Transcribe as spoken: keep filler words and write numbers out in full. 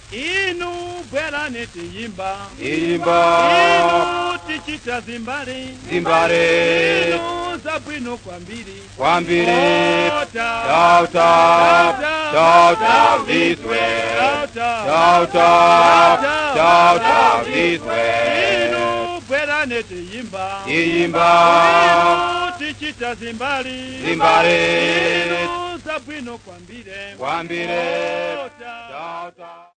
inu bwera netiyimba Imba inu tichita zimbali Zimbale inu zabwino kwambiri Kwambiri Shout Shout out Shout out this way Shout out Shout out Shout out this way inu bwera netiyimba Imba inu tichita zimbali Zimbale inu zabwino kwambiri Kwambiri Shout out Shout out